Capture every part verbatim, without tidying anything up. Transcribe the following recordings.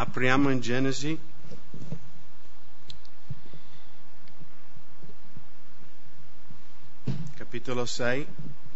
Apriamo in Genesi. Capitolo sei.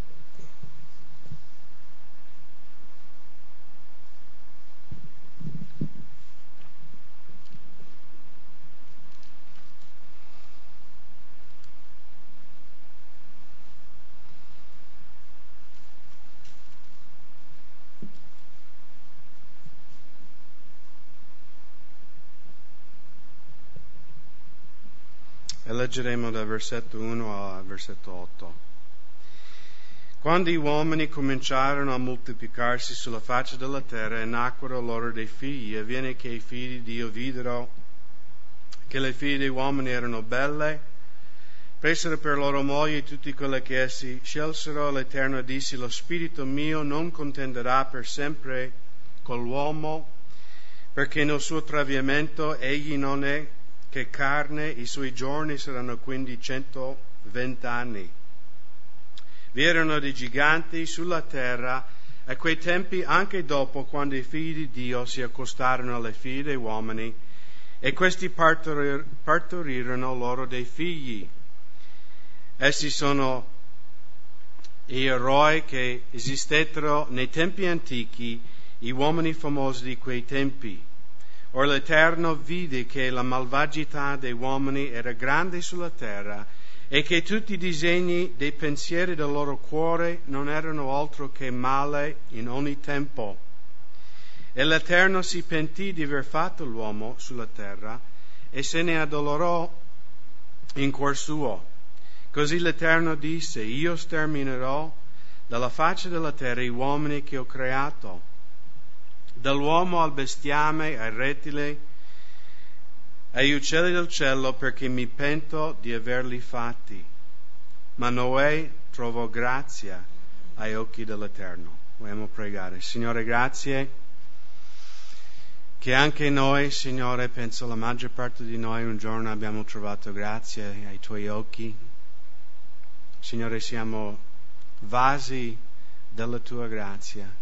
E leggeremo dal versetto uno al versetto otto. Quando gli uomini cominciarono a moltiplicarsi sulla faccia della terra e nacquero loro dei figli, avviene che i figli di Dio videro che le figlie degli uomini erano belle, presero per loro mogli tutti quelle che essi scelsero. L'Eterno disse: lo spirito mio non contenderà per sempre con l'uomo, perché nel suo traviamento egli non è che carne, i suoi giorni saranno quindi centoventi anni. Vi erano dei giganti sulla terra a quei tempi, anche dopo, quando i figli di Dio si accostarono alle figlie degli uomini, e questi partorir- partorirono loro dei figli. Essi sono gli eroi che esistettero nei tempi antichi, gli uomini famosi di quei tempi. Or l'Eterno vide che la malvagità dei uomini era grande sulla terra e che tutti i disegni dei pensieri del loro cuore non erano altro che male in ogni tempo. E l'Eterno si pentì di aver fatto l'uomo sulla terra e se ne addolorò in cuor suo. Così l'Eterno disse: io sterminerò dalla faccia della terra gli uomini che ho creato, dall'uomo al bestiame, ai rettili, agli uccelli del cielo, perché mi pento di averli fatti. Ma Noè trovò grazia ai occhi dell'Eterno. Vogliamo pregare. Signore, grazie che anche noi, Signore, penso la maggior parte di noi un giorno abbiamo trovato grazia ai Tuoi occhi. Signore, siamo vasi della Tua grazia.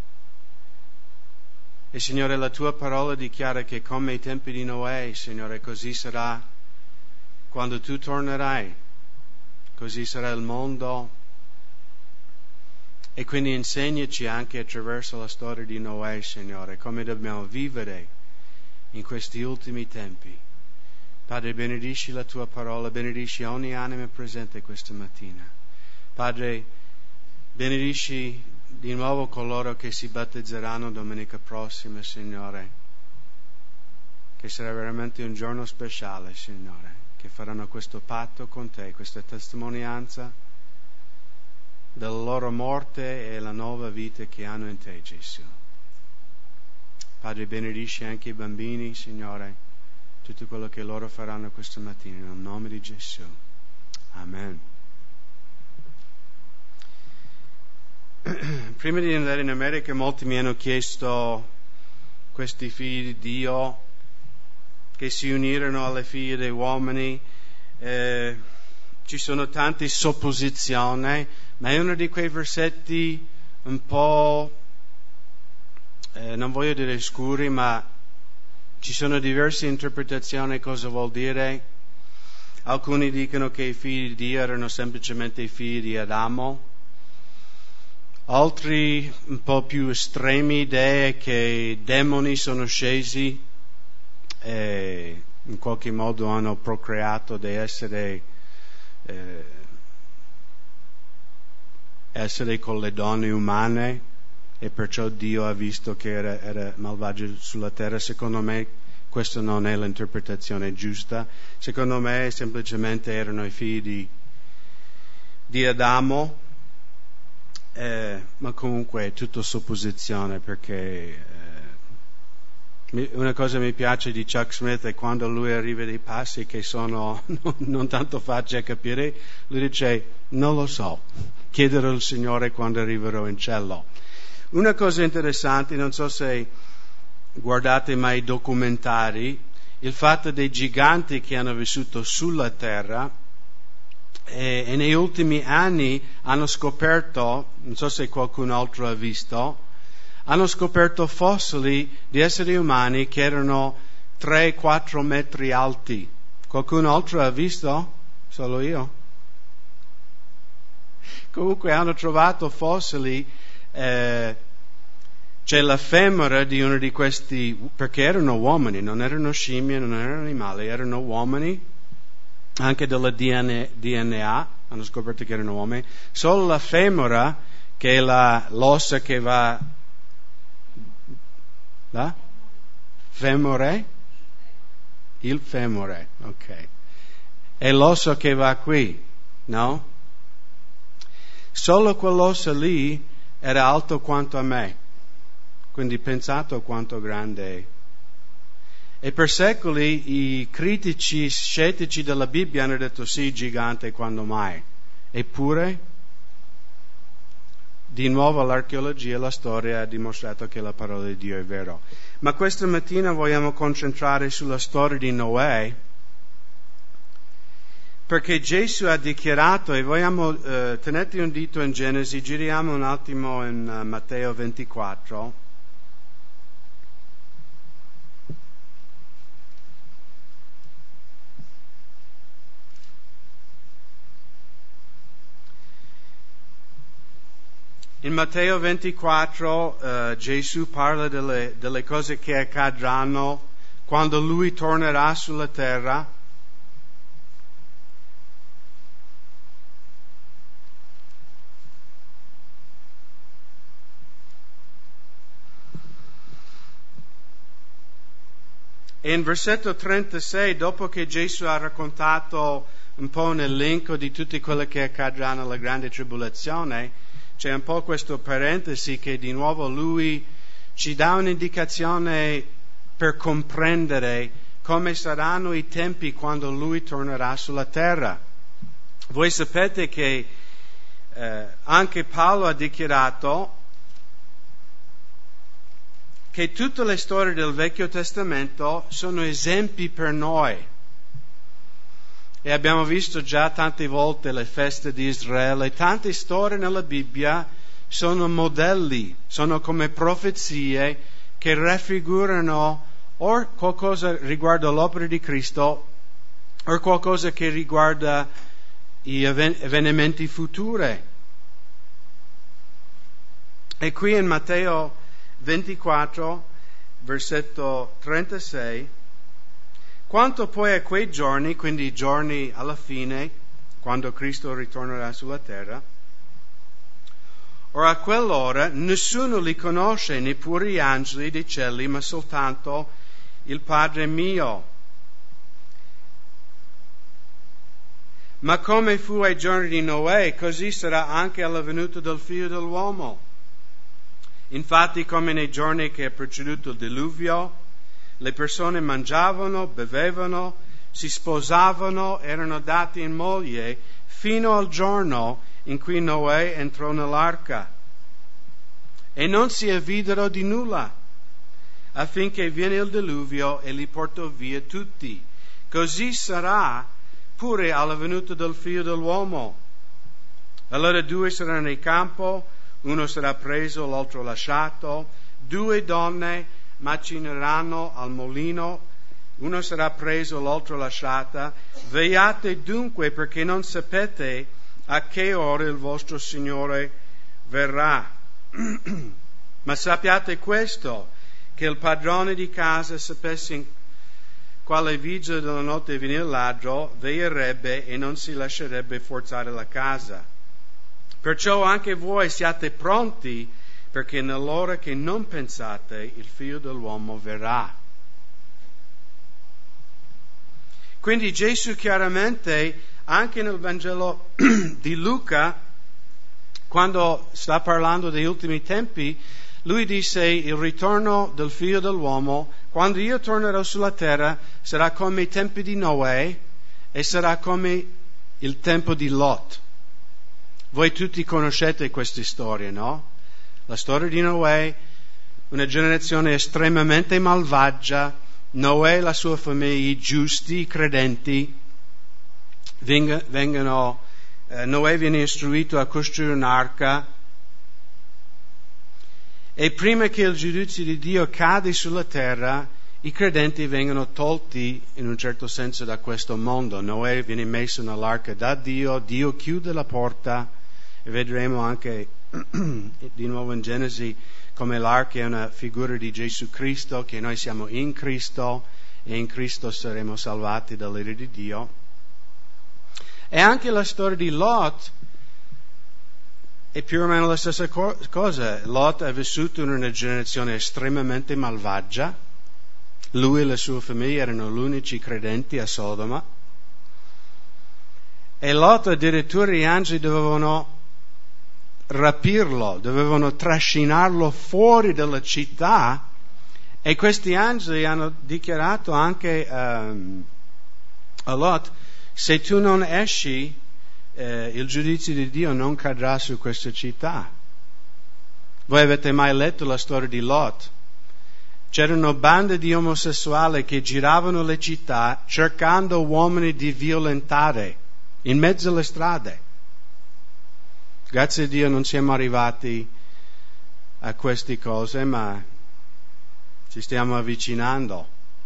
E Signore, la Tua parola dichiara che come ai tempi di Noè, Signore, così sarà quando Tu tornerai, così sarà il mondo. E quindi insegnaci anche attraverso la storia di Noè, Signore, come dobbiamo vivere in questi ultimi tempi. Padre, benedici la Tua parola, benedici ogni anima presente questa mattina. Padre, benedici di nuovo coloro che si battezzeranno domenica prossima, Signore, che sarà veramente un giorno speciale, Signore, che faranno questo patto con Te, questa testimonianza della loro morte e la nuova vita che hanno in Te, Gesù. Padre, benedici anche i bambini, Signore, tutto quello che loro faranno questa mattina, nel nome di Gesù. Amen. Prima di andare in America molti mi hanno chiesto, questi figli di Dio che si unirono alle figlie degli uomini, eh, ci sono tante supposizioni, ma è uno di quei versetti un po', eh, non voglio dire scuri, ma ci sono diverse interpretazioni cosa vuol dire. Alcuni dicono che i figli di Dio erano semplicemente i figli di Adamo. Altri un po' più estremi idee che demoni sono scesi e in qualche modo hanno procreato di essere eh, essere con le donne umane e perciò Dio ha visto che era, era malvagio sulla terra. Secondo me questa non è l'interpretazione giusta. Secondo me semplicemente erano i figli di, di Adamo. Eh, ma comunque è tutto supposizione, perché eh, una cosa mi piace di Chuck Smith è quando lui arriva dei passi che sono non, non tanto facili a capire, lui dice non lo so, chiederò al Signore quando arriverò in cielo. Una cosa interessante, non so se guardate mai documentari, il fatto dei giganti che hanno vissuto sulla terra. E, e negli ultimi anni hanno scoperto, non so se qualcun altro ha visto, hanno scoperto fossili di esseri umani che erano tre quattro metri alti. Qualcun altro ha visto? Solo io? Comunque hanno trovato fossili, eh, c'è la femora di uno di questi, perché erano uomini, non erano scimmie, non erano animali, erano uomini, anche della D N A, hanno scoperto che erano uomini. Solo la femora, che è la, l'ossa che va, la? Femore? Il femore, ok. È l'osso che va qui, no? Solo quell'osso lì era alto quanto a me, quindi pensate quanto grande è. E per secoli i critici scettici della Bibbia hanno detto sì, gigante, quando mai? Eppure, di nuovo l'archeologia e la storia ha dimostrato che la parola di Dio è vera. Ma questa mattina vogliamo concentrare sulla storia di Noè, perché Gesù ha dichiarato, e vogliamo, eh, tenete un dito in Genesi, giriamo un attimo in uh, Matteo ventiquattro. In Matteo ventiquattro uh, Gesù parla delle, delle cose che accadranno quando Lui tornerà sulla terra. E in versetto trentasei, dopo che Gesù ha raccontato un po' un elenco di tutte quelle che accadranno alla grande tribolazione, c'è un po' questo parentesi che di nuovo lui ci dà un'indicazione per comprendere come saranno i tempi quando lui tornerà sulla terra. Voi sapete che eh, anche Paolo ha dichiarato che tutte le storie del Vecchio Testamento sono esempi per noi. E abbiamo visto già tante volte le feste di Israele, tante storie nella Bibbia sono modelli, sono come profezie che raffigurano o qualcosa riguardo l'opera di Cristo o qualcosa che riguarda gli avvenimenti futuri. E qui in Matteo ventiquattro, versetto trentasei, quanto poi a quei giorni, quindi i giorni alla fine, quando Cristo ritornerà sulla terra, or a quell'ora nessuno li conosce, neppure gli angeli dei cieli, ma soltanto il Padre mio. Ma come fu ai giorni di Noè, così sarà anche alla venuta del Figlio dell'uomo. Infatti, come nei giorni che ha preceduto il diluvio, le persone mangiavano, bevevano, si sposavano, erano dati in moglie, fino al giorno in cui Noè entrò nell'arca. E non si avvidero di nulla, affinché viene il diluvio e li portò via tutti. Così sarà pure alla venuta del Figlio dell'uomo. Allora due saranno nel campo, uno sarà preso, l'altro lasciato, due donne macineranno al molino, uno sarà preso, l'altro lasciata. Vegliate dunque, perché non sapete a che ora il vostro Signore verrà. Ma sappiate questo, che il padrone di casa, sapesse in quale vigile della notte viene il ladro, veglierebbe e non si lascerebbe forzare la casa. Perciò anche voi siate pronti, perché nell'ora che non pensate il Figlio dell'uomo verrà. Quindi Gesù chiaramente, anche nel Vangelo di Luca, quando sta parlando degli ultimi tempi, lui disse: il ritorno del Figlio dell'uomo, quando io tornerò sulla terra, sarà come i tempi di Noè e sarà come il tempo di Lot. Voi tutti conoscete queste storie, no? La storia di Noè, una generazione estremamente malvagia. Noè e la sua famiglia, i giusti, i credenti, vengono, eh, Noè viene istruito a costruire un'arca E prima che il giudizio di Dio cadi sulla terra, i credenti vengono tolti in un certo senso da questo mondo. Noè viene messo nell'arca da Dio, Dio chiude la porta, e vedremo anche di nuovo in Genesi come l'arca è una figura di Gesù Cristo, che noi siamo in Cristo e in Cristo saremo salvati dall'ira di Dio. E anche la storia di Lot è più o meno la stessa cosa. Lot ha vissuto in una generazione estremamente malvagia. Lui e la sua famiglia erano gli unici credenti a Sodoma. E Lot, addirittura gli angeli dovevano rapirlo, dovevano trascinarlo fuori dalla città, e questi angeli hanno dichiarato anche um, a Lot: se tu non esci, eh, il giudizio di Dio non cadrà su questa città. Voi avete mai letto la storia di Lot? C'erano bande di omosessuali che giravano le città cercando uomini di violentare in mezzo alle strade. Grazie a Dio non siamo arrivati a queste cose, ma ci stiamo avvicinando.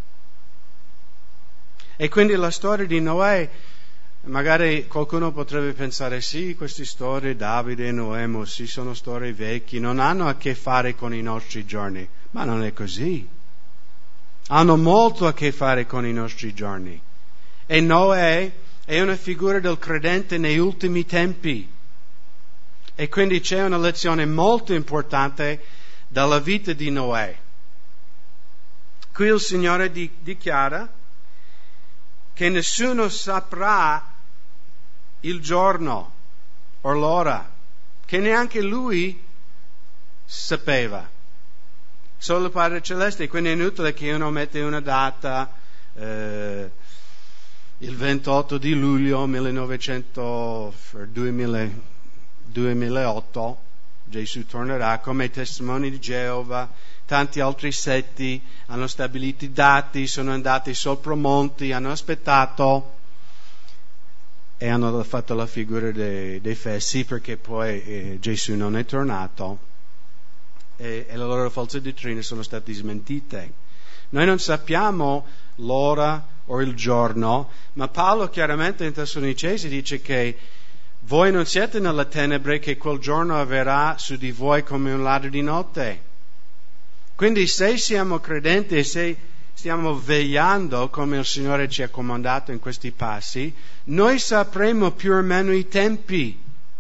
E quindi la storia di Noè, magari qualcuno potrebbe pensare: sì, queste storie, Davide e Noè, sì, sono storie vecchie, non hanno a che fare con i nostri giorni. Ma non è così. Hanno molto a che fare con i nostri giorni. E Noè è una figura del credente negli ultimi tempi. E quindi c'è una lezione molto importante dalla vita di Noè. Qui il Signore di, dichiara che nessuno saprà il giorno o l'ora, che neanche lui sapeva. Solo il Padre Celeste, quindi è inutile che uno mette una data, eh, il ventotto di luglio millenovecento, duemila, duemilaotto, Gesù tornerà, come testimoni di Geova. Tanti altri setti hanno stabilito i dati, sono andati sopra monti, hanno aspettato e hanno fatto la figura dei, dei fessi, perché poi eh, Gesù non è tornato e, e le loro false dottrine sono state smentite. Noi non sappiamo l'ora o il giorno, ma Paolo chiaramente in Tessalonicesi dice che voi non siete nelle tenebre, che quel giorno avverrà su di voi come un ladro di notte. Quindi se siamo credenti e se stiamo vegliando come il Signore ci ha comandato in questi passi, noi sapremo più o meno i tempi.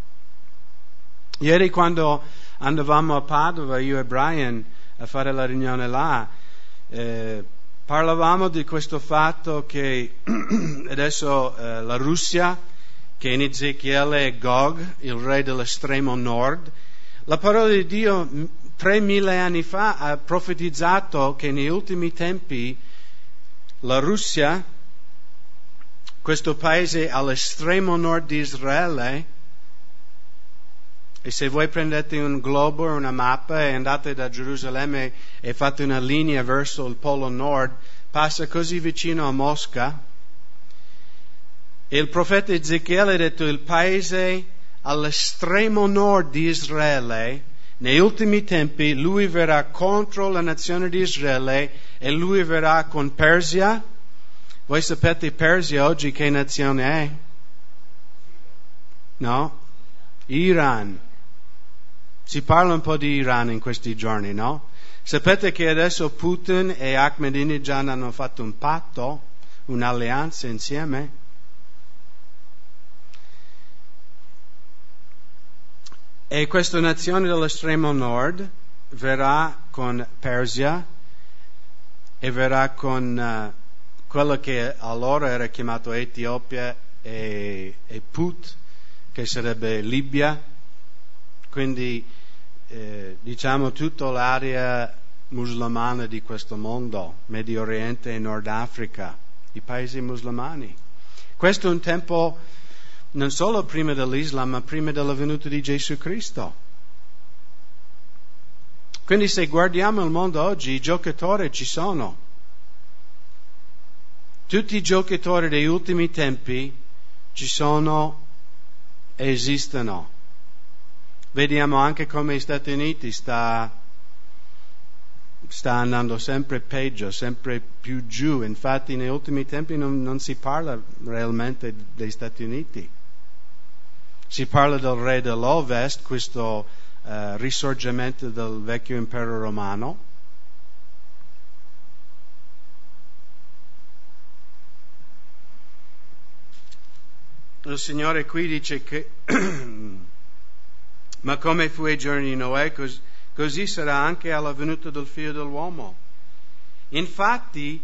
Ieri quando andavamo a Padova, io e Brian, a fare la riunione là, eh, parlavamo di questo fatto che adesso eh, la Russia, che in Ezechiele è Gog, il re dell'estremo nord, la parola di Dio tremila anni fa ha profetizzato che negli ultimi tempi la Russia, questo paese all'estremo nord di Israele, e se voi prendete un globo o una mappa e andate da Gerusalemme e fate una linea verso il polo nord, passa così vicino a Mosca. E il profeta Ezechiele ha detto: il paese all'estremo nord di Israele, negli ultimi tempi, lui verrà contro la nazione di Israele e lui verrà con Persia. Voi sapete Persia oggi che nazione è? No? Iran. Si parla un po' di Iran in questi giorni, no? Sapete che adesso Putin e Ahmadinejad hanno fatto un patto, un'alleanza insieme? E questa nazione dell'estremo nord verrà con Persia e verrà con uh, quello che allora era chiamato Etiopia e, e Put, che sarebbe Libia. Quindi eh, diciamo tutta l'area musulmana di questo mondo, Medio Oriente e Nord Africa, i paesi musulmani. Questo è un tempo non solo prima dell'Islam, ma prima della venuta di Gesù Cristo. Quindi se guardiamo il mondo oggi, i giocatori ci sono. Tutti i giocatori degli ultimi tempi ci sono e esistono. Vediamo anche come gli Stati Uniti sta sta andando sempre peggio, sempre più giù. Infatti negli ultimi tempi non, non si parla realmente degli Stati Uniti. Si parla del re dell'Ovest, questo uh, risorgimento del vecchio impero romano. Il Signore qui dice che ma come fu ai giorni di Noè, cos- così sarà anche alla venuta del Figlio dell'uomo. Infatti,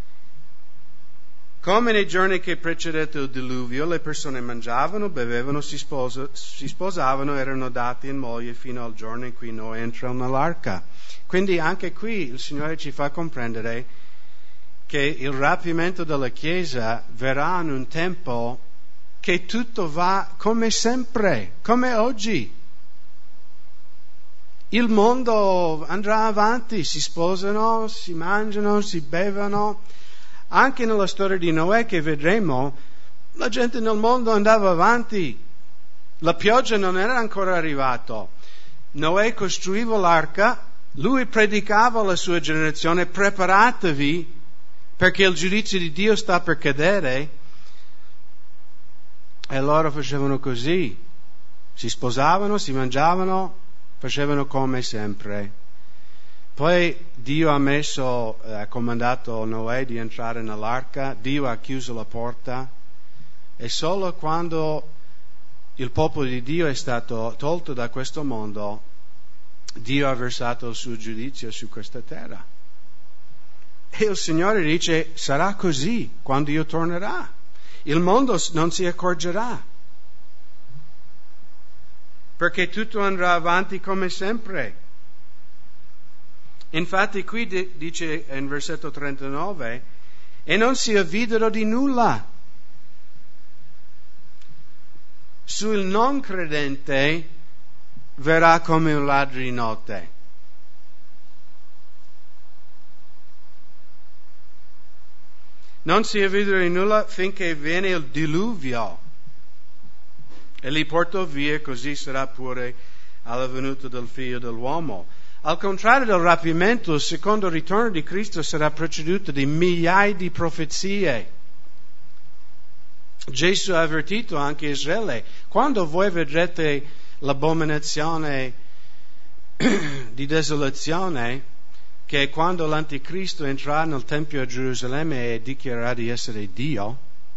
come nei giorni che precedettero il diluvio, le persone mangiavano, bevevano, si, sposa- si sposavano, erano dati in moglie fino al giorno in cui Noè entrò nell'arca. Quindi anche qui il Signore ci fa comprendere che il rapimento della Chiesa verrà in un tempo che tutto va come sempre, come oggi. Il mondo andrà avanti, si sposano, si mangiano, si bevono. Anche nella storia di Noè che vedremo, la gente nel mondo andava avanti. La pioggia non era ancora arrivata. Noè costruiva l'arca, lui predicava alla sua generazione: preparatevi perché il giudizio di Dio sta per cadere. E loro facevano così, si sposavano, si mangiavano, facevano come sempre. Poi Dio ha messo, ha comandato a Noè di entrare nell'arca, Dio ha chiuso la porta, e solo quando il popolo di Dio è stato tolto da questo mondo, Dio ha versato il suo giudizio su questa terra. E il Signore dice: sarà così quando io tornerò. Il mondo non si accorgerà, perché tutto andrà avanti come sempre. Infatti qui dice in versetto trentanove: e non si avvidero di nulla. Sul non credente verrà come un ladro di notte. Non si avvidero di nulla finché viene il diluvio e li portò via, così sarà pure alla venuta del Figlio dell'uomo. Al contrario del rapimento, il secondo ritorno di Cristo sarà preceduto di migliaia di profezie. Gesù ha avvertito anche Israele: quando voi vedrete l'abominazione di desolazione, che è quando l'Anticristo entrerà nel Tempio a Gerusalemme e dichiarerà di essere Dio.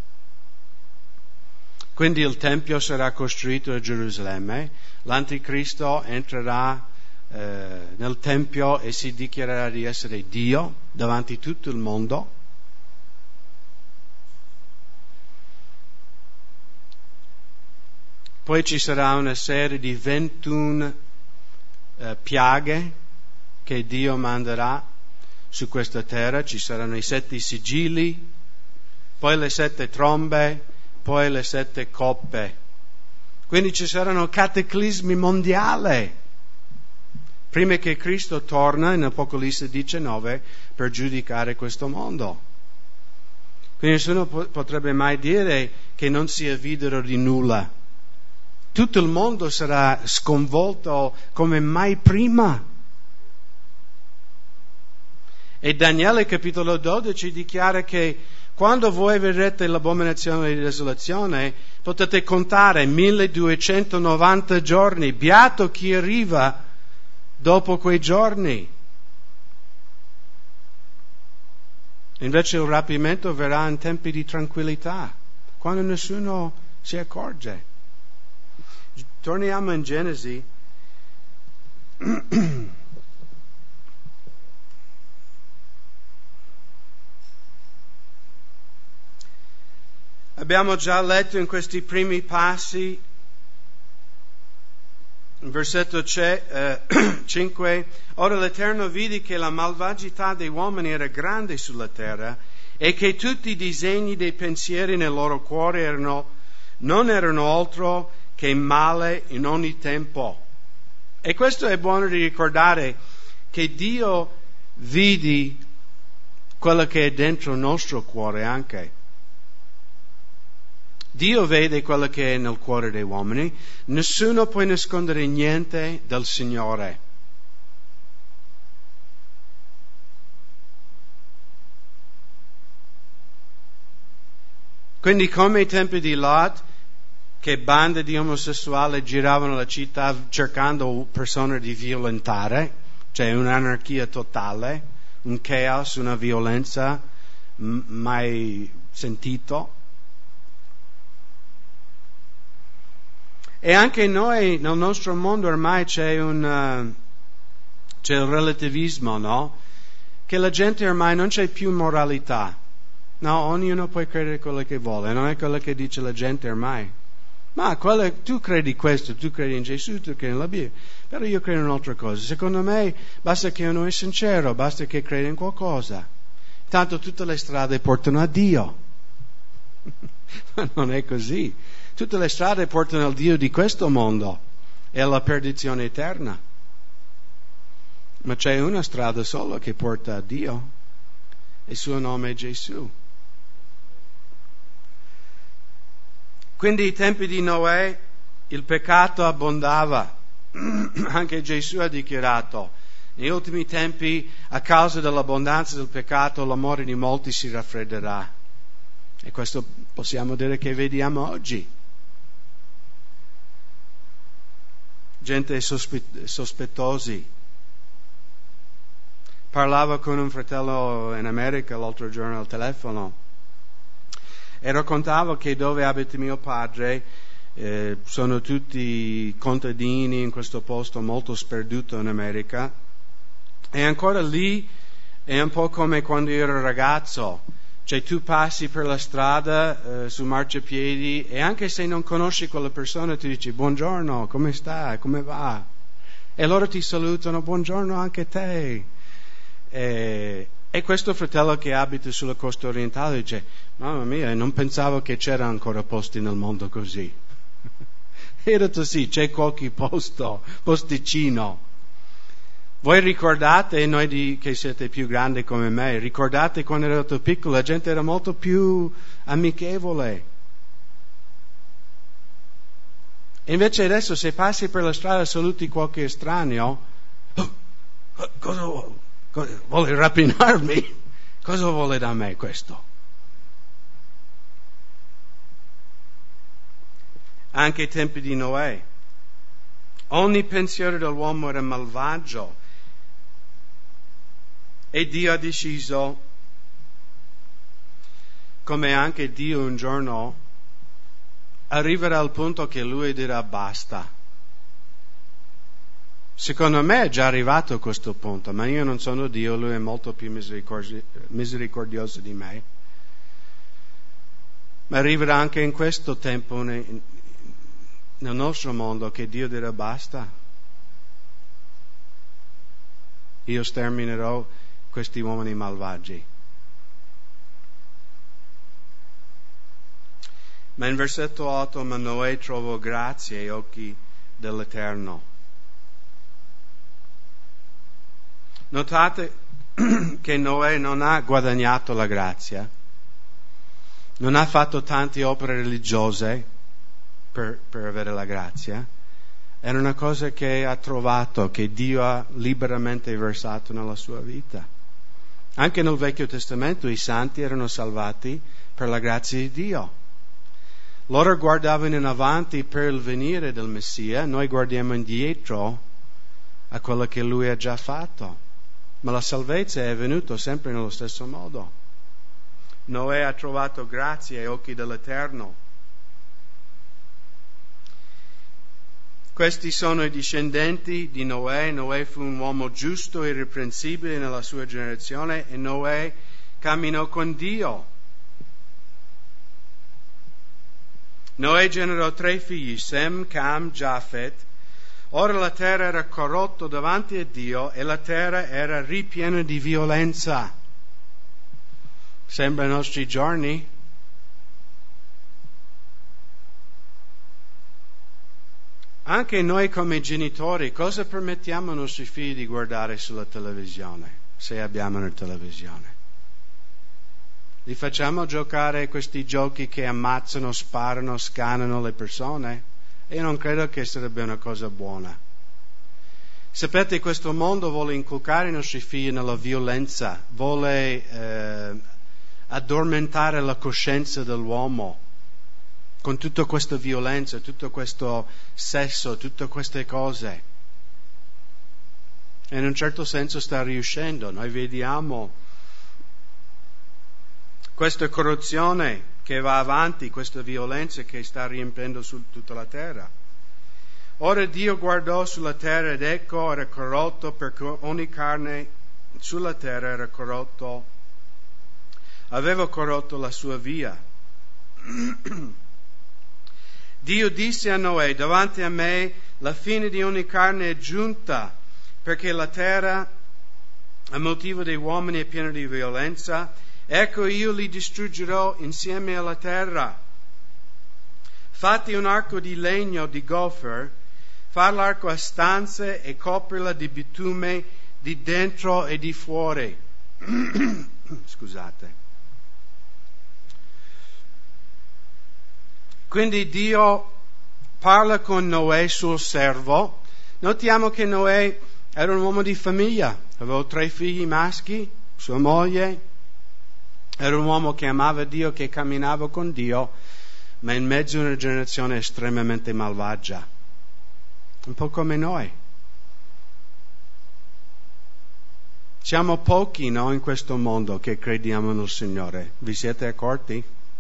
Quindi il Tempio sarà costruito a Gerusalemme, l'Anticristo entrerà eh, nel Tempio e si dichiarerà di essere Dio davanti a tutto il mondo. Poi ci sarà una serie di ventuno eh, piaghe che Dio manderà su questa terra. Ci saranno i sette sigilli, poi le sette trombe, poi le sette coppe. Quindi ci saranno cataclismi mondiali prima che Cristo torna in Apocalisse diciannove per giudicare questo mondo. Quindi nessuno potrebbe mai dire che non si avvidero di nulla. Tutto il mondo sarà sconvolto come mai prima. E Daniele capitolo dodici dichiara che quando voi vedrete l'abominazione di desolazione, potete contare milleduecentonovanta giorni. Beato chi arriva dopo quei giorni. Invece il rapimento verrà in tempi di tranquillità, quando nessuno si accorge. Torniamo in Genesi. Abbiamo già letto in questi primi passi, in versetto cinque, ora l'Eterno vide che la malvagità dei uomini era grande sulla terra e che tutti i disegni dei pensieri nel loro cuore erano, non erano altro che male in ogni tempo. E questo è buono di ricordare, che Dio vidi quello che è dentro il nostro cuore anche. Dio vede quello che è nel cuore dei uomini. Nessuno può nascondere niente dal Signore. Quindi come ai tempi di Lot, che bande di omosessuali giravano la città cercando persone di violentare, cioè un'anarchia totale, un chaos, una violenza m- mai sentito. E anche noi, nel nostro mondo ormai c'è un, uh, c'è il relativismo, no? Che la gente ormai non c'è più moralità. No, ognuno può credere quello che vuole, non è quello che dice la gente ormai. Ma quello, tu credi questo, tu credi in Gesù, tu credi nella Bibbia, però io credo in un'altra cosa. Secondo me basta che uno è sincero, basta che creda in qualcosa. Tanto tutte le strade portano a Dio. Ma non è così. Tutte le strade portano al Dio di questo mondo e alla perdizione eterna. Ma c'è una strada sola che porta a Dio, e il suo nome è Gesù. Quindi ai tempi di Noè il peccato abbondava. Anche Gesù ha dichiarato: negli ultimi tempi, a causa dell'abbondanza del peccato, l'amore di molti si raffredderà. E questo possiamo dire che vediamo oggi. Gente sospe- sospettosi. Parlavo con un fratello in America l'altro giorno al telefono e raccontavo che dove abita mio padre eh, sono tutti contadini in questo posto molto sperduto in America, e ancora lì è un po' come quando io ero ragazzo, cioè tu passi per la strada eh, su marciapiedi e anche se non conosci quella persona ti dici buongiorno, come stai, come va, e loro ti salutano buongiorno anche te. E, e questo fratello che abita sulla costa orientale dice: mamma mia, non pensavo che c'era ancora posti nel mondo così. E ho detto sì, c'è qualche posto, posticino. Voi ricordate, noi di, che siete più grandi come me, ricordate quando ero piccolo la gente era molto più amichevole. E invece adesso se passi per la strada e saluti qualche estraneo, oh, cosa vuole? Vuole rapinarmi? Cosa vuole da me questo? Anche ai tempi di Noè, ogni pensiero dell'uomo era malvagio e Dio ha deciso, come anche Dio un giorno arriverà al punto che Lui dirà basta. Secondo me è già arrivato a questo punto, ma io non sono Dio, Lui è molto più misericordi- misericordioso di me. Ma arriverà anche in questo tempo nel nostro mondo che Dio dirà basta. Io sterminerò questi uomini malvagi. Ma in versetto otto, ma Noè trovò grazia ai occhi dell'Eterno. Notate che Noè non ha guadagnato la grazia, non ha fatto tante opere religiose per, per avere la grazia, era una cosa che ha trovato, che Dio ha liberamente versato nella sua vita. Anche nel Vecchio Testamento i santi erano salvati per la grazia di Dio. Loro guardavano in avanti per il venire del Messia, noi guardiamo indietro a quello che Lui ha già fatto. Ma la salvezza è venuta sempre nello stesso modo. Noè ha trovato grazia ai occhi dell'Eterno. Questi sono i discendenti di Noè. Noè fu un uomo giusto e irreprensibile nella sua generazione e Noè camminò con Dio. Noè generò tre figli, Sem, Cam, Jafet. Ora la terra era corrotta davanti a Dio e la terra era ripiena di violenza. Sembra i nostri giorni. Anche noi come genitori, cosa permettiamo ai nostri figli di guardare sulla televisione, se abbiamo una televisione? Li facciamo giocare questi giochi che ammazzano, sparano, scannano le persone? Io non credo che sarebbe una cosa buona. Sapete, questo mondo vuole inculcare i nostri figli nella violenza, vuole eh, addormentare la coscienza dell'uomo con tutta questa violenza, tutto questo sesso, tutte queste cose. E in un certo senso sta riuscendo. Noi vediamo questa corruzione che va avanti, questa violenza che sta riempiendo su tutta la terra. Ora Dio guardò sulla terra ed ecco era corrotto, perché ogni carne sulla terra era corrotto, aveva corrotto la sua via. Dio disse a Noè: davanti a me la fine di ogni carne è giunta, perché la terra, a motivo dei uomini, è piena di violenza. Ecco, io li distruggerò insieme alla terra. Fatti un arco di legno di gofer, fa l'arco a stanze e coprila di bitume di dentro e di fuori. Scusate. Quindi Dio parla con Noè, suo servo. Notiamo che Noè era un uomo di famiglia, aveva tre figli maschi, sua moglie. Era un uomo che amava Dio, che camminava con Dio, ma in mezzo a una generazione estremamente malvagia. Un po' come noi. Siamo pochi, no, in questo mondo che crediamo nel Signore. Vi siete accorti?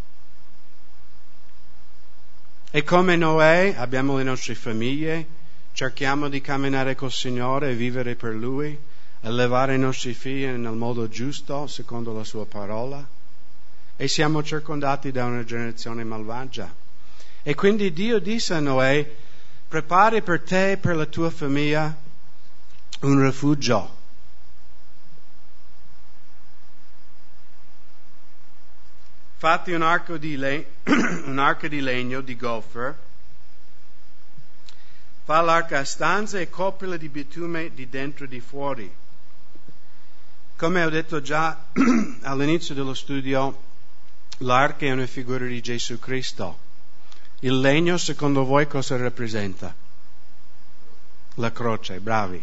E come Noè abbiamo le nostre famiglie, cerchiamo di camminare col Signore e vivere per Lui, allevare i nostri figli nel modo giusto, secondo la sua parola, e siamo circondati da una generazione malvagia. E quindi Dio disse a Noè: prepari per te e per la tua famiglia un rifugio. Fatti un arco di, le- un arco di legno di gofer, fa l'arca a stanze e coprila di bitume di dentro e di fuori. Come ho detto già all'inizio dello studio, l'arca è una figura di Gesù Cristo. Il legno, secondo voi, cosa rappresenta? La croce, bravi.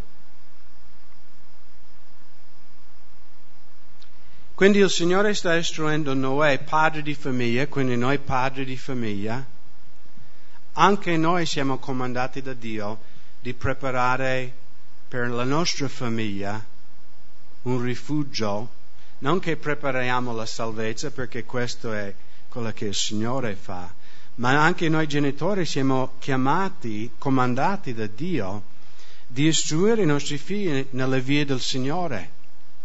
Quindi il Signore sta istruendo Noè, padre di famiglia, quindi noi padri di famiglia, anche noi siamo comandati da Dio di preparare per la nostra famiglia un rifugio, non che prepariamo la salvezza, perché questo è quello che il Signore fa, ma anche noi genitori siamo chiamati, comandati da Dio, di istruire i nostri figli nelle vie del Signore,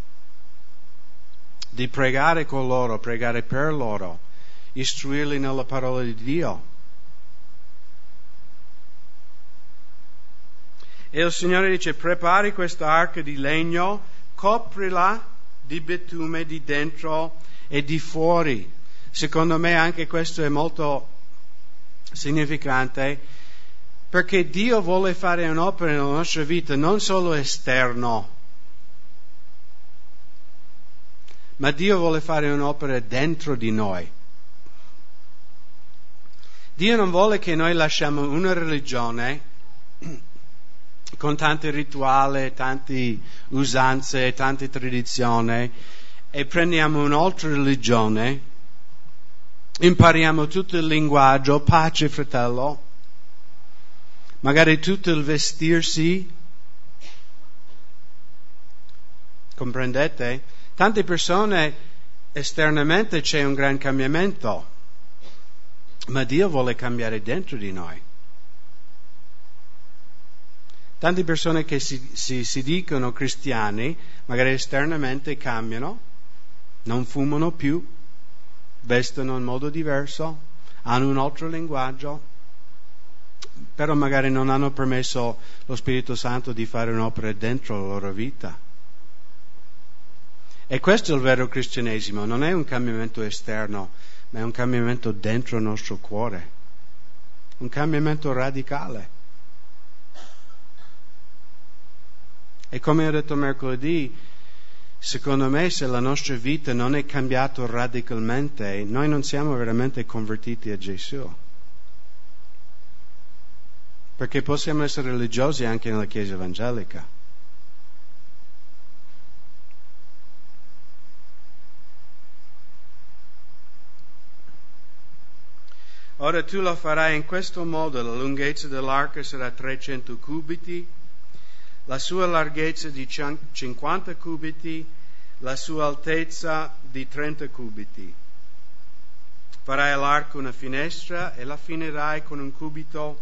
di pregare con loro, pregare per loro, istruirli nella parola di Dio. E il Signore dice: prepari questa arca di legno, coprila di bitume di dentro e di fuori. Secondo me anche questo è molto significante, perché Dio vuole fare un'opera nella nostra vita non solo esterno, ma Dio vuole fare un'opera dentro di noi. Dio non vuole che noi lasciamo una religione con tanti rituali, tante usanze, tante tradizioni, e prendiamo un'altra religione, impariamo tutto il linguaggio, pace fratello, magari tutto il vestirsi, comprendete? Tante persone esternamente c'è un gran cambiamento, ma Dio vuole cambiare dentro di noi. Tante persone che si, si, si dicono cristiani, magari esternamente cambiano, non fumano più, vestono in modo diverso, hanno un altro linguaggio, però magari non hanno permesso lo Spirito Santo di fare un'opera dentro la loro vita. E questo è il vero cristianesimo, non è un cambiamento esterno, ma è un cambiamento dentro il nostro cuore, un cambiamento radicale. E come ho detto mercoledì, secondo me se la nostra vita non è cambiata radicalmente, noi non siamo veramente convertiti a Gesù. Perché possiamo essere religiosi anche nella Chiesa evangelica. Ora tu lo farai in questo modo: la lunghezza dell'arca sarà trecento cubiti, la sua larghezza di cinquanta cubiti, la sua altezza di trenta cubiti. Farai all'arca una finestra e la finirai con un cubito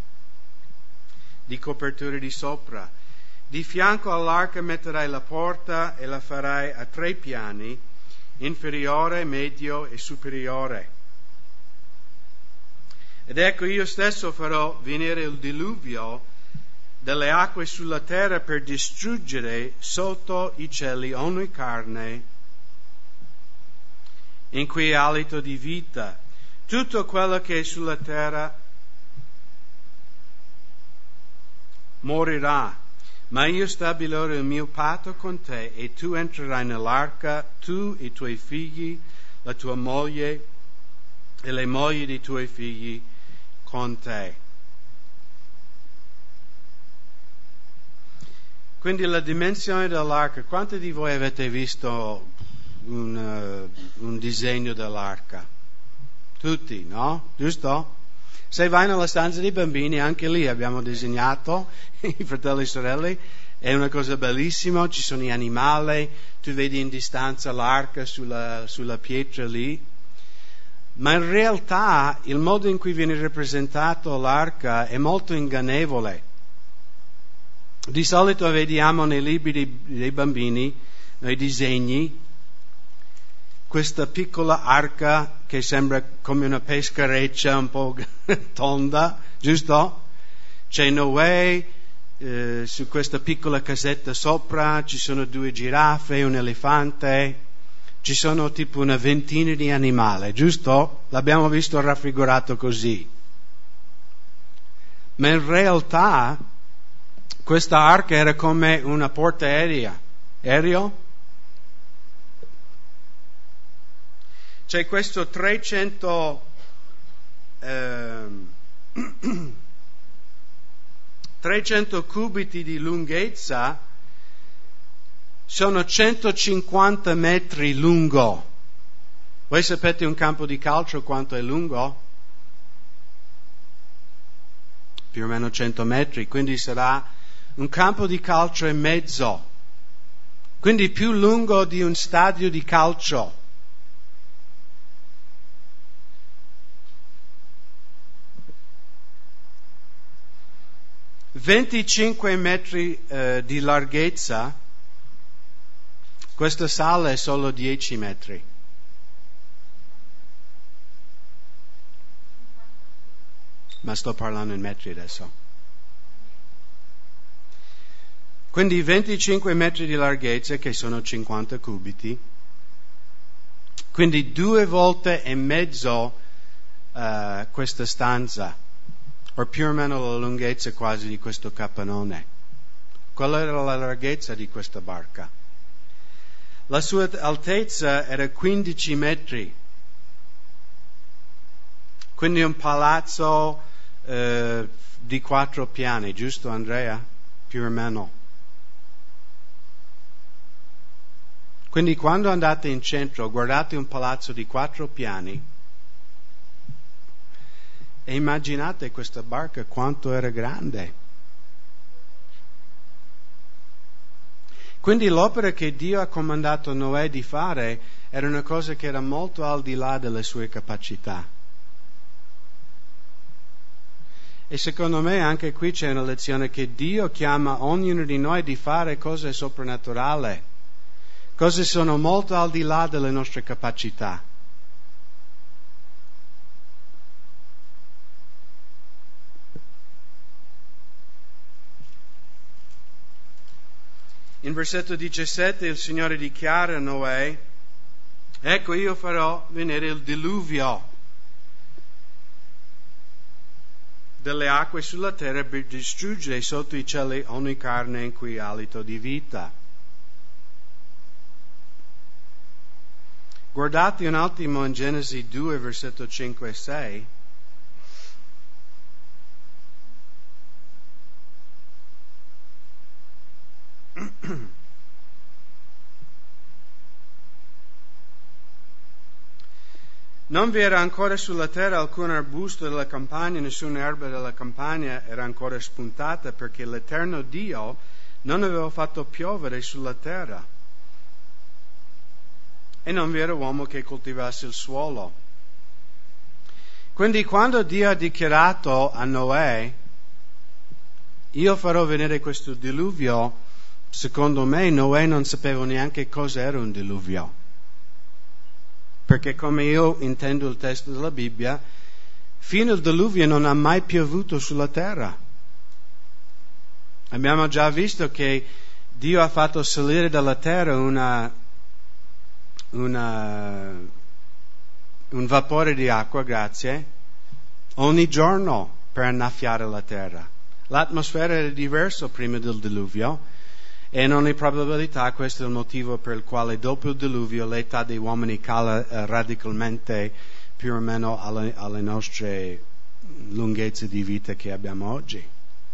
di copertura di sopra. Di fianco all'arca metterai la porta e la farai a tre piani, inferiore, medio e superiore. Ed ecco, io stesso farò venire il diluvio delle acque sulla terra per distruggere sotto i cieli ogni carne in cui è alito di vita. Tutto quello che è sulla terra morirà. Ma io stabilirò il mio patto con te, e tu entrerai nell'arca, tu, i tuoi figli, la tua moglie e le mogli dei tuoi figli con te. Quindi la dimensione dell'arca. Quanti di voi avete visto un, uh, un disegno dell'arca? Tutti, no? Giusto? Se vai nella stanza dei bambini, anche lì abbiamo disegnato, i fratelli e sorelle, è una cosa bellissima, ci sono gli animali, tu vedi in distanza l'arca sulla, sulla pietra lì, ma in realtà il modo in cui viene rappresentato l'arca è molto ingannevole. Di solito vediamo nei libri dei, dei bambini, nei disegni, questa piccola arca che sembra come una peschereccia un po' tonda, giusto? C'è Noè, eh, su questa piccola casetta sopra ci sono due giraffe, un elefante, ci sono tipo una ventina di animali, giusto? L'abbiamo visto raffigurato così. Ma in realtà questa arca era come una porta aerea. Aereo? C'è questo trecento eh, trecento cubiti di lunghezza, sono centocinquanta metri lungo. Voi sapete un campo di calcio quanto è lungo? Più o meno cento metri, quindi sarà un campo di calcio e mezzo, quindi più lungo di un stadio di calcio. venticinque metri eh, di larghezza, questa sala è solo dieci metri. Ma sto parlando in metri adesso. Quindi venticinque metri di larghezza, che sono cinquanta cubiti, quindi due volte e mezzo uh, questa stanza, o più o meno la lunghezza quasi di questo capannone. Quella era la larghezza di questa barca. La sua altezza era quindici metri, quindi un palazzo eh, di quattro piani, giusto Andrea? Più o meno. Quindi quando andate in centro, guardate un palazzo di quattro piani e immaginate questa barca quanto era grande. Quindi l'opera che Dio ha comandato Noè di fare era una cosa che era molto al di là delle sue capacità. E secondo me anche qui c'è una lezione che Dio chiama ognuno di noi di fare cose soprannaturali, cose sono molto al di là delle nostre capacità. In versetto diciassette il Signore dichiara a Noè: ecco, io farò venire il diluvio delle acque sulla terra per distruggere sotto i cieli ogni carne in cui ha alito di vita. Guardate un attimo in Genesi due, versetto cinque e sei. Non vi era ancora sulla terra alcun arbusto della campagna, nessuna erba della campagna era ancora spuntata, perché l'Eterno Dio non aveva fatto piovere sulla terra. E non vi era uomo che coltivasse il suolo. Quindi quando Dio ha dichiarato a Noè, io farò venire questo diluvio, secondo me Noè non sapeva neanche cosa era un diluvio. Perché come io intendo il testo della Bibbia, fino al diluvio non ha mai piovuto sulla terra. Abbiamo già visto che Dio ha fatto salire dalla terra una, una, un vapore di acqua, grazie, ogni giorno per annaffiare la terra. L'atmosfera era diversa prima del diluvio, e in ogni probabilità questo è il motivo per il quale dopo il diluvio l'età dei uomini cala eh, radicalmente più o meno alle, alle nostre lunghezze di vita che abbiamo oggi.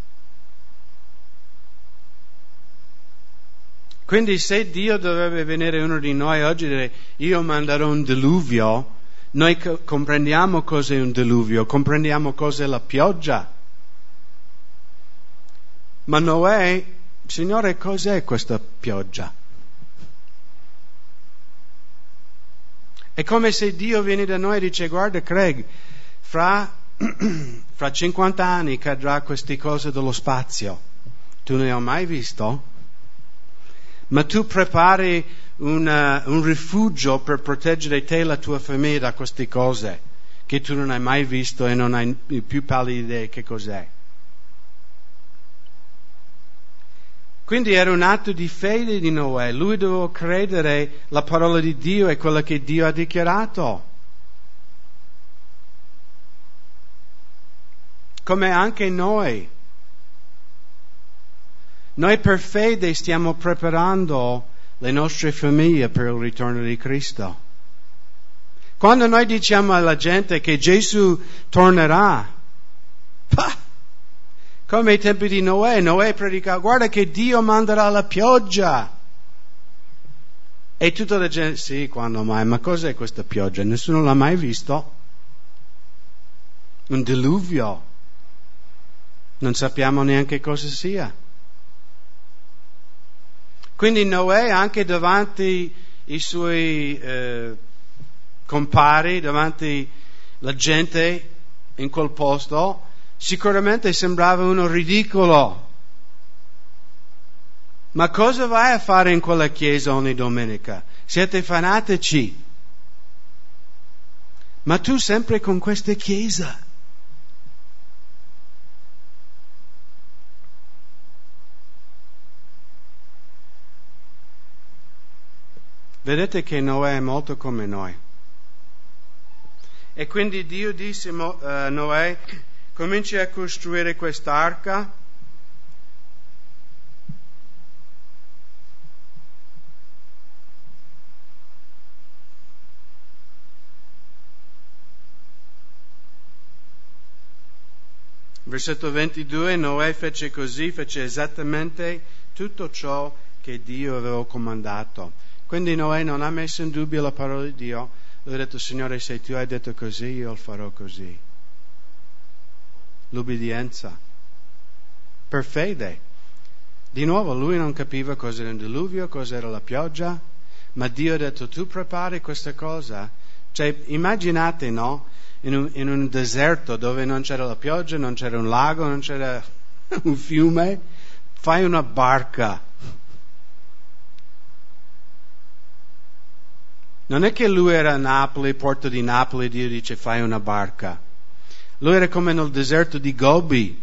Quindi se Dio dovrebbe venire uno di noi oggi e dire io manderò un diluvio, noi co- comprendiamo cos'è un diluvio, comprendiamo cos'è la pioggia. Ma Noè, Signore, cos'è questa pioggia? È come se Dio viene da noi e dice, guarda Craig, fra, fra cinquanta anni cadrà queste cose dello spazio. Tu ne hai mai visto? Ma tu prepari una, un rifugio per proteggere te e la tua famiglia da queste cose che tu non hai mai visto e non hai più pallida idea che cos'è. Quindi era un atto di fede di Noè, lui doveva credere la parola di Dio e quella che Dio ha dichiarato. Come anche noi. Noi per fede stiamo preparando le nostre famiglie per il ritorno di Cristo. Quando noi diciamo alla gente che Gesù tornerà, pah, come ai tempi di Noè, Noè predica, guarda che Dio manderà la pioggia. E tutta la gente, sì, quando mai? Ma cos'è questa pioggia? Nessuno l'ha mai visto. Un diluvio. Non sappiamo neanche cosa sia. Quindi Noè, anche davanti i suoi eh, compari, davanti la gente in quel posto, sicuramente sembrava uno ridicolo. Ma cosa vai a fare in quella chiesa ogni domenica? Siete fanatici. Ma tu sempre con questa chiesa. Vedete che Noè è molto come noi. E quindi Dio disse a uh, Noè, cominci a costruire quest'arca. Versetto ventidue, Noè fece così, fece esattamente tutto ciò che Dio aveva comandato. Quindi Noè non ha messo in dubbio la parola di Dio, lui ha detto, Signore, se tu hai detto così, io lo farò così. L'ubbidienza. Per fede. Di nuovo, lui non capiva cosa era un diluvio, cosa era la pioggia, ma Dio ha detto, tu prepari questa cosa. Cioè, immaginate, no? In un, in un deserto dove non c'era la pioggia, non c'era un lago, non c'era un fiume, fai una barca. Non è che lui era a Napoli, porto di Napoli, Dio dice fai una barca. Lui era come nel deserto di Gobi.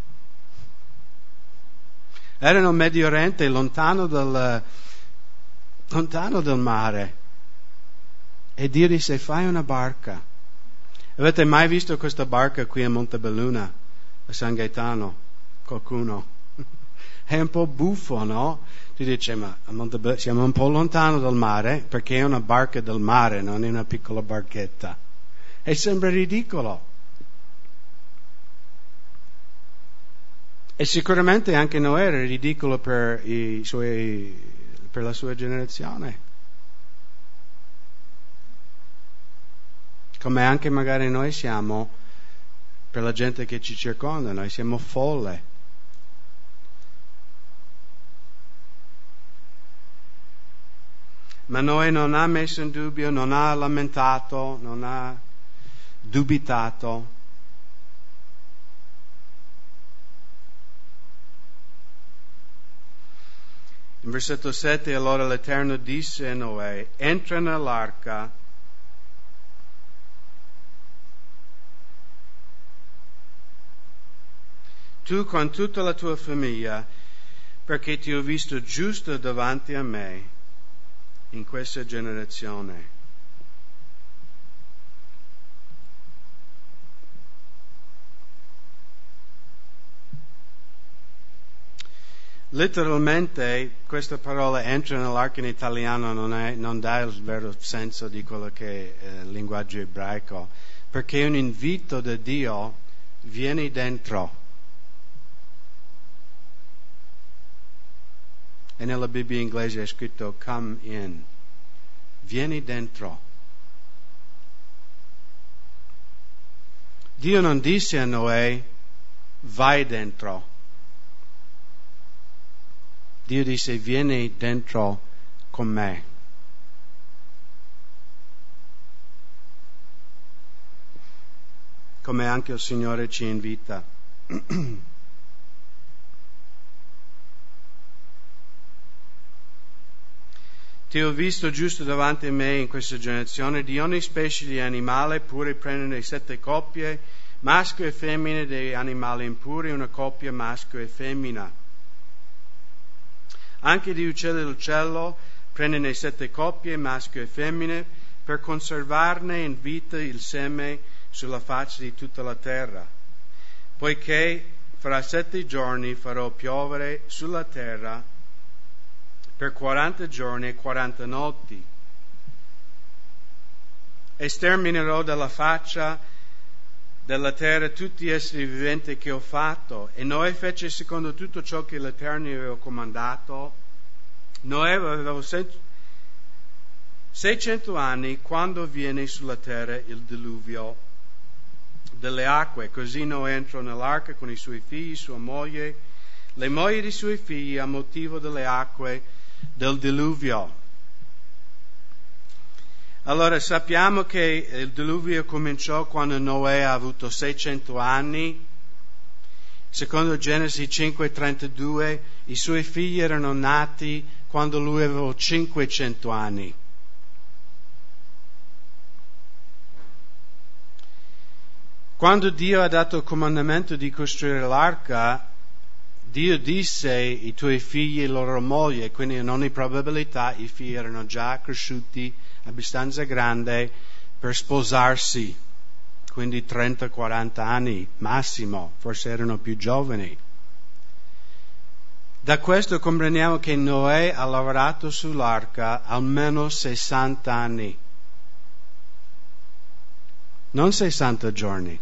Era nel Medio Oriente, lontano dal, lontano dal mare. E Dio dice fai una barca. Avete mai visto questa barca qui a Montebelluna, a San Gaetano? Qualcuno? È un po' buffo, no? Tu dici, ma a Montebelluna siamo un po' lontano dal mare, perché è una barca del mare, non è una piccola barchetta. E sembra ridicolo. E sicuramente anche Noè era ridicolo per, i suoi, per la sua generazione. come anche magari noi siamo per la gente che ci circonda, noi siamo folle. Ma noi non ha messo in dubbio, non ha lamentato, non ha dubitato. In versetto sette, allora l'Eterno disse a Noè, entra nell'arca tu con tutta la tua famiglia, perché ti ho visto giusto davanti a me in questa generazione. Letteralmente questa parola entra nell'arca in italiano non, è, non dà il vero senso di quello che è il linguaggio ebraico, perché è un invito da Dio, vieni dentro. E nella Bibbia inglese è scritto come in, vieni dentro. Dio non disse a Noè, vai dentro. Dio disse, vieni dentro con me. Come anche il Signore ci invita. Ti ho visto giusto davanti a me in questa generazione, di ogni specie di animale, pure prendere sette coppie, maschio e femmine dei animali impuri, una coppia maschio e femmina. Anche di uccelli del cielo, prenderne sette coppie, maschio e femmine, per conservarne in vita il seme sulla faccia di tutta la terra. Poiché fra sette giorni farò piovere sulla terra per quaranta giorni e quaranta notti. E sterminerò dalla faccia della terra tutti gli esseri viventi che ho fatto. E Noè fece secondo tutto ciò che l'Eterno aveva comandato. Noè aveva seicento anni quando viene sulla terra il diluvio delle acque. Così Noè entrò nell'arca con i suoi figli, sua moglie, le mogli dei suoi figli a motivo delle acque del diluvio. Allora sappiamo che il diluvio cominciò quando Noè ha avuto seicento anni. Secondo Genesi cinque trentadue, i suoi figli erano nati quando lui aveva cinquecento anni. Quando Dio ha dato il comandamento di costruire l'arca, Dio disse i tuoi figli e loro moglie, quindi in ogni probabilità i figli erano già cresciuti abbastanza grandi per sposarsi, quindi trenta quaranta anni massimo, forse erano più giovani. Da questo comprendiamo che Noè ha lavorato sull'arca almeno sessanta anni, non sessanta giorni.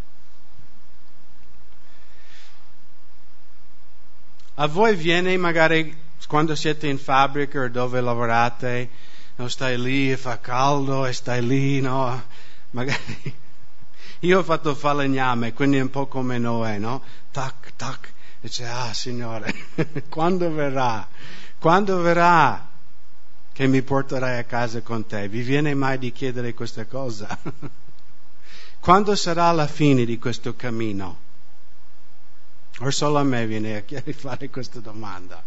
A voi viene magari quando siete in fabbrica o dove lavorate, no, stai lì e fa caldo e stai lì, no? Magari io ho fatto falegname, quindi è un po' come Noè, no? Tac, tac, e dice, ah Signore, quando verrà? Quando verrà che mi porterai a casa con te? Vi viene mai di chiedere questa cosa? Quando sarà la fine di questo cammino? O solo a me viene a fare questa domanda.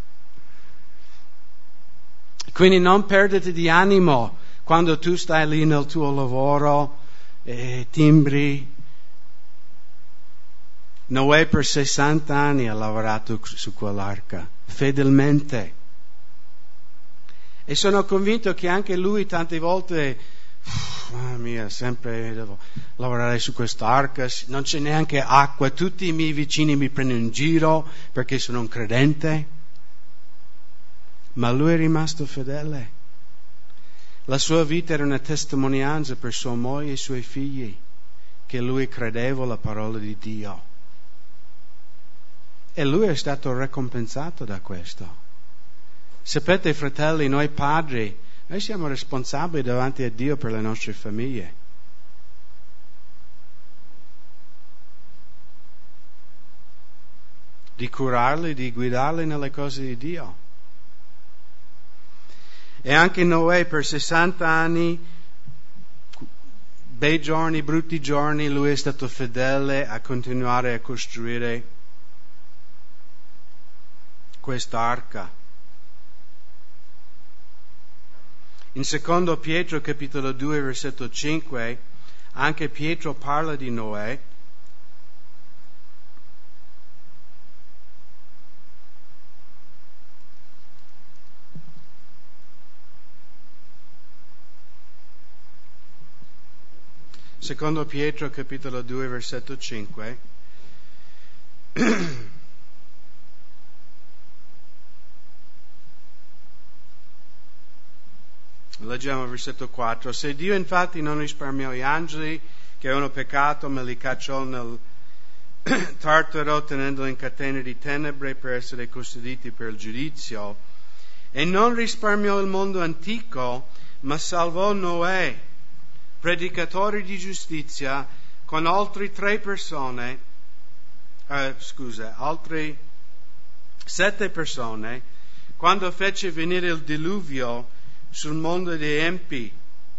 Quindi non perdete di animo quando tu stai lì nel tuo lavoro e timbri. Noè per sessanta anni ha lavorato su quell'arca, fedelmente. E sono convinto che anche lui tante volte, mamma mia, sempre devo lavorare su quest'arca, non c'è neanche acqua, tutti i miei vicini mi prendono in giro perché sono un credente. Ma lui è rimasto fedele. La sua vita era una testimonianza per sua moglie e i suoi figli che lui credeva alla parola di Dio. E lui è stato ricompensato da questo. Sapete, fratelli, noi padri, noi siamo responsabili davanti a Dio per le nostre famiglie. di curarli, di guidarli nelle cose di Dio. E anche Noè per sessanta anni, bei giorni, brutti giorni, lui è stato fedele a continuare a costruire quest'arca. In secondo Pietro capitolo due versetto cinque, anche Pietro parla di Noè. Secondo Pietro capitolo due versetto cinque. Leggiamo il versetto quattro. Se Dio infatti non risparmiò gli angeli che avevano peccato, ma li cacciò nel Tartaro tenendoli in catene di tenebre per essere custoditi per il giudizio, e non risparmiò il mondo antico, ma salvò Noè, predicatore di giustizia, con altre tre persone, eh, scusa, altre sette persone, quando fece venire il diluvio sul mondo dei empi.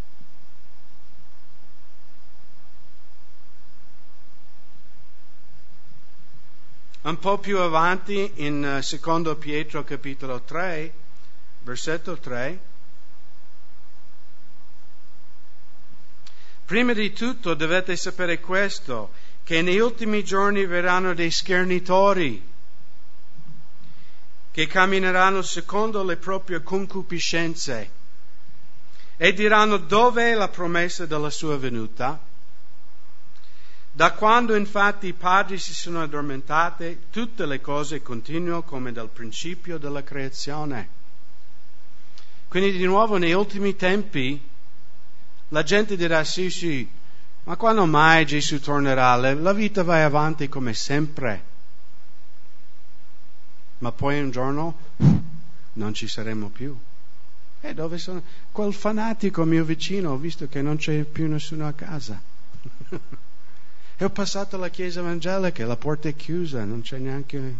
Un po' più avanti, in secondo Pietro capitolo tre, versetto tre, prima di tutto dovete sapere questo, che negli ultimi giorni verranno dei schernitori, che cammineranno secondo le proprie concupiscenze, e diranno: dove è la promessa della sua venuta? Da quando infatti i padri si sono addormentati, tutte le cose continuano come dal principio della creazione. Quindi di nuovo negli ultimi tempi la gente dirà: sì, sì, ma quando mai Gesù tornerà? La vita va avanti come sempre. Ma poi un giorno non ci saremo più. E dove sono? Quel fanatico mio vicino, ho visto che non c'è più nessuno a casa. E ho passato alla chiesa evangelica, la porta è chiusa, non c'è neanche...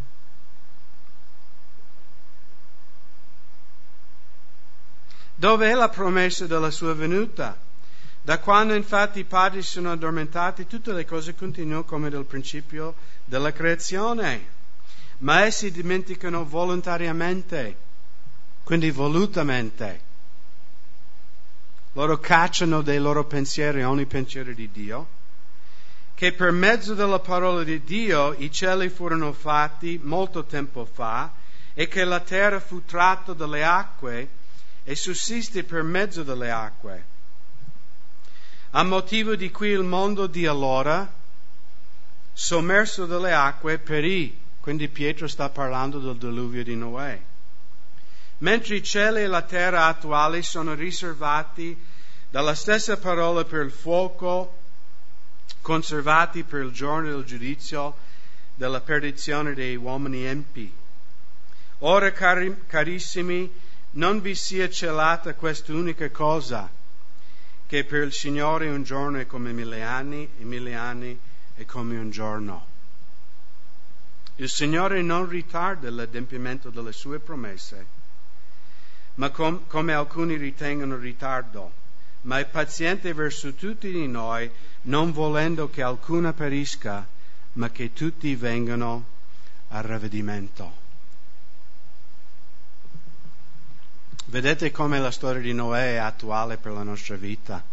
Dove è la promessa della sua venuta? Da quando infatti i padri sono addormentati, tutte le cose continuano come dal principio della creazione. Ma essi dimenticano volontariamente, quindi volutamente. Loro cacciano dai loro pensieri ogni pensiero di Dio, che per mezzo della parola di Dio i cieli furono fatti molto tempo fa, e che la terra fu tratta dalle acque e sussiste per mezzo delle acque. A motivo di cui il mondo di allora, sommerso dalle acque, perì. Quindi Pietro sta parlando del diluvio di Noè. Mentre i cieli e la terra attuali sono riservati dalla stessa parola per il fuoco, conservati per il giorno del giudizio della perdizione dei uomini empi. Ora, cari, carissimi, non vi sia celata quest'unica cosa, che per il Signore un giorno è come mille anni, e mille anni è come un giorno. Il Signore non ritarda l'adempimento delle sue promesse, ma com- come alcuni ritengono ritardo, ma è paziente verso tutti di noi, non volendo che alcuna perisca, ma che tutti vengano al ravvedimento. Vedete come la storia di Noè è attuale per la nostra vita.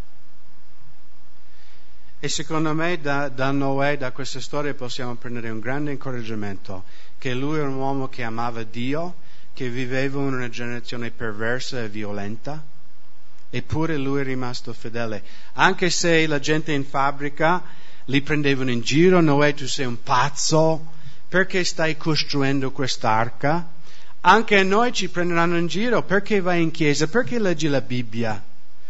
E secondo me da, da Noè, da questa storia, possiamo prendere un grande incoraggiamento, che lui era un uomo che amava Dio, che viveva in una generazione perversa e violenta, eppure lui è rimasto fedele. Anche se la gente in fabbrica li prendevano in giro: Noè, tu sei un pazzo, perché stai costruendo quest'arca? Anche a noi ci prenderanno in giro: perché vai in chiesa? Perché leggi la Bibbia?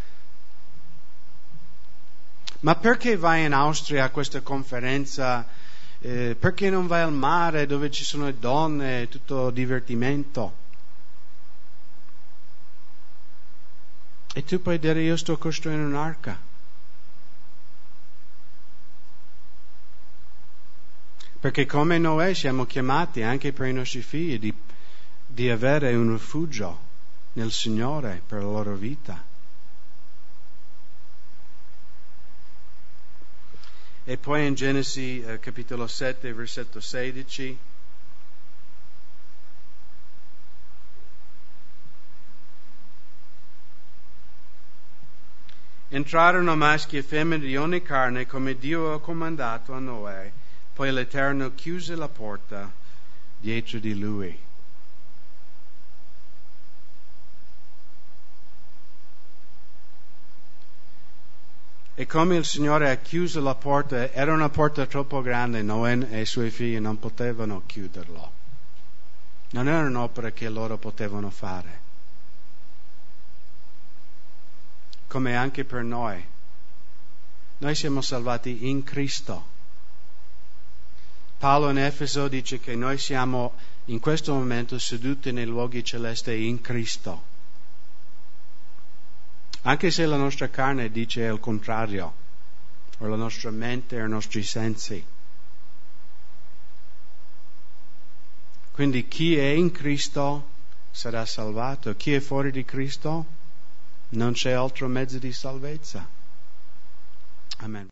Ma perché vai in Austria a questa conferenza? Eh, perché non vai al mare dove ci sono le donne, tutto divertimento? E tu puoi dire: io sto costruendo un'arca. Perché come Noè siamo chiamati anche per i nostri figli di, di avere un rifugio nel Signore per la loro vita. E poi in Genesi eh, capitolo sette, versetto sedici, entrarono maschi e femmine di ogni carne come Dio ha comandato a Noè, poi l'Eterno chiuse la porta dietro di lui. E come il Signore ha chiuso la porta, era una porta troppo grande, Noè e i suoi figli non potevano chiuderlo. Non era un'opera che loro potevano fare. Come anche per noi. Noi siamo salvati in Cristo. Paolo in Efeso dice che noi siamo in questo momento seduti nei luoghi celesti in Cristo. Anche se la nostra carne dice il contrario, o la nostra mente o i nostri sensi. Quindi chi è in Cristo sarà salvato, chi è fuori di Cristo non c'è altro mezzo di salvezza. Amen.